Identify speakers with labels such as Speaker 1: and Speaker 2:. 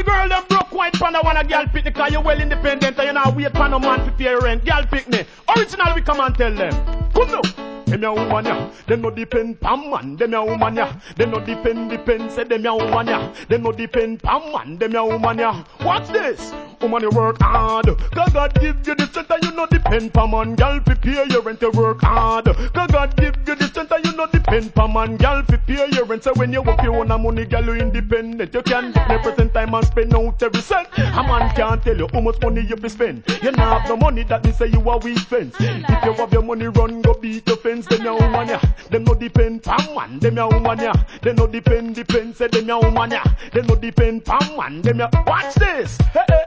Speaker 1: girl them broke white panda wanna girl pick me, cause you well independent and you not wait for no man to pay your rent. Girl pick me. Original we come and tell them. Come now. Them ya woman ya, them no depend pam man. Them ya woman ya, them no depend. Say them ya woman ya, them no depend pam man. Them ya woman ya. Watch this, woman you work hard. God give you the strength and you no depend pam man. Girl prepare your rent to work hard. God give you the strength and you no depend pam man. Girl prepare your rent. So when you work you own a money, girl you independent. You can get me present time and spend out every cent. A man can't tell you how much money you be spend. You not have no money that means say you are weak fence. If you have your money run go beat your fence. Them ya woman ya, them no depend pam man. Them ya woman ya, them no depend. Say them ya woman ya, them no depend pam man. Them ya watch this. Hey, hey.